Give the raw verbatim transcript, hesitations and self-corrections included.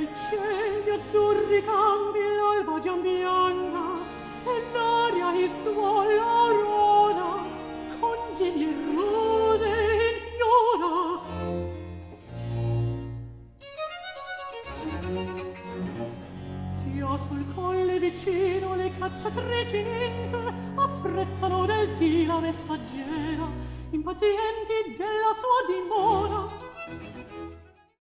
i cieli azzurri campi, l'alba già bianca, e l'aria il suo l'aurora, con geli e rose infiora. Già sul colle vicino le cacciatrici ninfe affrettano del dì la messaggera, impazienti della sua dimora.